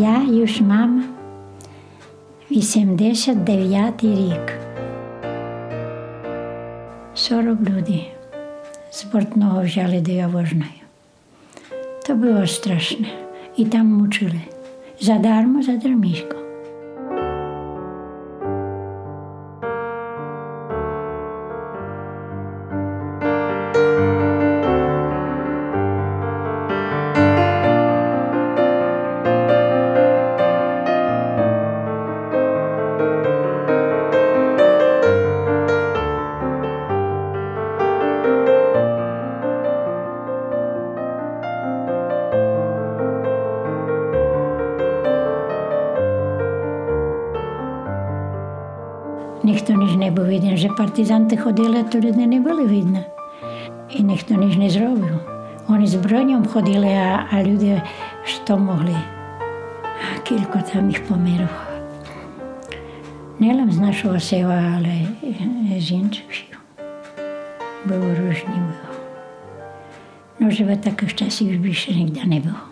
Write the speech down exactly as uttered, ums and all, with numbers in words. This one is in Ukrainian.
Я już mam вісімдесят дев'ятий рік. сорок людей з Бортного взяли до Яворної. То було страшне. І там мучили. Задармо, за дармісько. Ніхто ніж не був видно, що партизанти ходили, то люди не були видно. І ніхто ніж не зробив. Вони з бронем ходили, а, а люди що могли. А кілько там їх померло. Не лише з нашого села, але з інших. Було різні було. Ну, живе таких часів більше ніде не було.